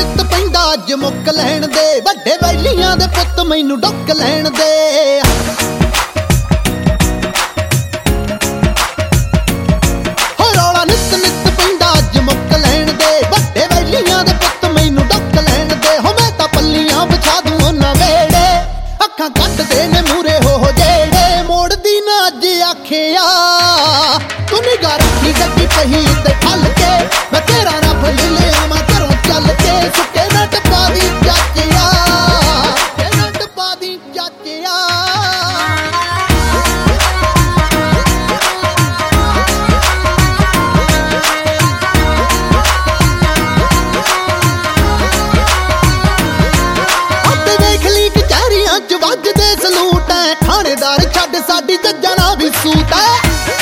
ਨਿੱਤ ਪੈਂਦਾ ਅੱਜ ਮੁੱਕ ਲੈਣ ਦੇ, ਵੱਡੇ ਵੈਲੀਆਂ ਦੇ ਪੁੱਤ ਮੈਨੂੰ ਡੁੱਕ ਲੈਣ ਦੇ। ਹੋ ਰੌਲਾ ਨਿੱਤ ਨਿੱਤ ਪੈਂਦਾ ਅੱਜ ਮੁੱਕ ਲੈਣ ਦੇ, ਵੱਡੇ ਵੈਲੀਆਂ ਦੇ ਪੁੱਤ ਮੈਨੂੰ ਡੁੱਕ ਲੈਣ ਦੇ। ਹੋ ਮੈਂ ਤਾਂ ਪੱਲੀਆਂ ਵਿਛਾ ਦੂੰ ਉਹਨਾਂ ਵੇੜੇ, ਅੱਖਾਂ ਕੱਢਦੇ ਨੇ ਮੂਰੇ ਹੋ ਜਿਹੜੇ। ਮੋੜਦੀ ਨਾ ਅੱਜ ਆਖਿਆ ਤੂੰ ਨਿਗਾਹ ਰੱਖੀ ਗੱਡੀ ਪਹੀ ਤੇ ਠੱਲ ਕੇ, ਮੈਂ ਤੇਰਾ ਰੱਬ ਲੈ ਲਿਆ ਮੈਂ ਘਰੋਂ ਚੱਲ ਕੇ। ਸੁੱਕੇ ਨਾ ਟਪਾ ਦੀ ਚਾਚਿਆ, ਨਾ ਟਪਾ ਦੀ ਚਾਚਿਆ। ਅੱਤੇ ਵੇਖ ਲਈ ਕਚਹਿਰੀਆਂ ਚ ਵੱਜਦੇ ਸਲੂਟ ਐ, ਥਾਣੇਦਾਰ ਛੱਡ ਸਾਡੀ ਜੱਜਾਂ ਨਾਲ ਵੀ ਸੂਤ ਐ।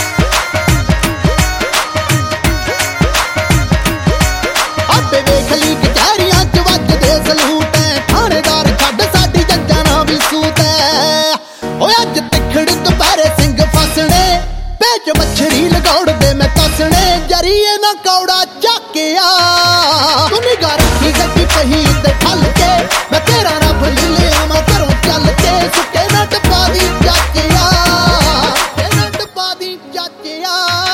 ਵੇਖ ਲਈ ਕਚਹਿਰੀਆਂ ਚ ਵੱਜਦੇ ਸਲੂਟ ਐ, ਥਾਣੇਦਾਰ ਛੱਡ ਸਾਡੀ ਜੱਜਾਂ ਨਾਲ ਵੀ ਸੂਤ ਐ। ਓਏ ਅੱਜ ਤਿੱਖੜ ਦੁਪਹਿਰੇ ਸਿੰਘ ਫਸਣੇ, ਵਿੱਚ ਮੱਛਰੀ ਲਗਾਉੜਦੇ ਮੈਂ ਕੱਸਣੇ। ਜਰੀਏ ਨਾ ਕੌੜਾ ਚੱਕਿਆ ਤੂੰ ਨਿਗਾਹ ਰੱਖੀ ਗੱਡੀ ਪਹੀ ਤੇ ਠੱਲ ਕੇ, ਮੈਂ ਤੇਰਾ ਰੱਬ ਲੈ ਲਿਆ ਮੈਂ ਘਰੋਂ ਚੱਲ ਕੇ। ਸੁੱਕੇ ਨਾ ਟਪਾ ਦੀ ਚਾਚਿਆ, ਨਾ ਟਪਾ ਦੀ ਚਾਚਿਆ।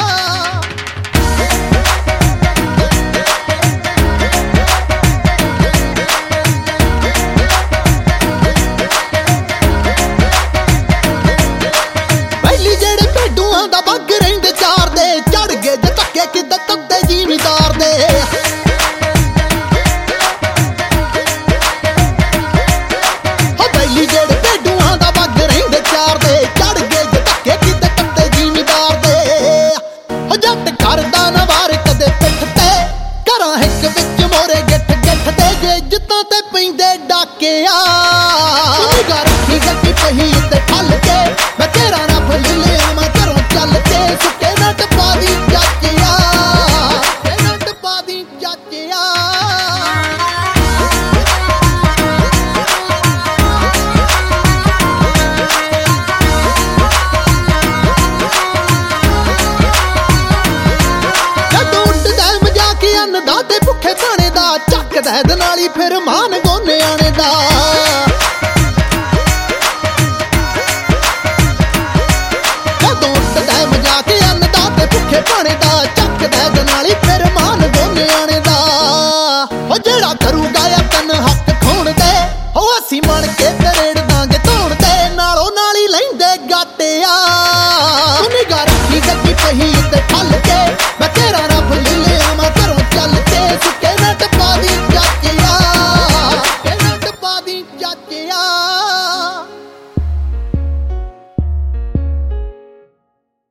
ਜਿਹੜੇ ਭੇਡੂਆਂ ਦਾ ਬੱਗ ਰਹਿੰਦੇ ਚਾਰ ਦੇ, ਚੜ ਗਏ ਜੇ ਧੱਕੇ ਕਿੱਦਾਂ ਤੱਤੇ ਜ਼ਿਮੀਦਾਰ ਦੇ। ਹੋ ਬੈਲੀ ਜਿਹੜੇ ਭੇਡੂਆਂ ਦਾ ਬੱਗ ਰਹਿੰਦੇ ਚਾਰ ਦੇ, ਚੜ ਗਏ ਜੇ ਧੱਕੇ ਕਿੱਦਾਂ ਤੱਤੇ ਜ਼ਿਮੀਦਾਰ ਦੇ। ਹੋ ਜੱਟ ਕਰਦਾ ਨਾ ਵਾਰ ਕਦੇ ਪਿੱਠ ਤੇ, ਘਰਾਂ ਹਿੱਕ ਵਿੱਚ ਮੋਰੇ ਗਿੱਠ ਗਿੱਠ ਤੇ। ਜੇ ਜਿੱਤਾਂ ਤੇ ਪੈਂਦੇ ਡਾਕਿਆ ਨਿਗਾਹ ਰੱਖੀ ਗੱਡੀ ਪਹੀ ਤੇ ਠੱਲ ਕੇ, ਮੈਂ ਤੇਰਾ ਰੱਬ ਲੈ ਲਿਆ ਮੈਂ ਘਰੋਂ ਚੱਲ ਕੇ। ਸੁੱਕੇ ਨਾ ਟਪਾ ਦੀ ਚਾਚਿਆ, ਨਾ ਟਪਾ ਦੀ ਚਾਚਿਆ। ਜਦੋਂ ਉੱਡਦਾ ਮਜ਼ਾਕ ਅੰਨਦਾ ਤੇ ਭੁੱਖੇ ਭਾਣੇ ਦਾ, ਚੱਕਦਾ ਇਹਦੇ ਨਾਲ ਹੀ ਫਿਰ ਮਾਨ ਗੋਨੇ ਆਣੇ ਦਾ। ਭਾਣੇ ਦਾ ਚੱਕਦਾ ਇਹਦੇ ਨਾਲ ਹੀ ਫਿਰ ਮਾਨ ਗੋਨੇ ਆਣੇ ਦਾ। ਉਹ ਜਿਹੜਾ ਕਰੂਗਾ ਆ ਤਨ ਹੱਕ ਖੋਣ ਦੇ, ਹੋ ਅਸੀਂ ਮਣ ਕੇ ਤਰੇੜ ਦਾਂਗੇ।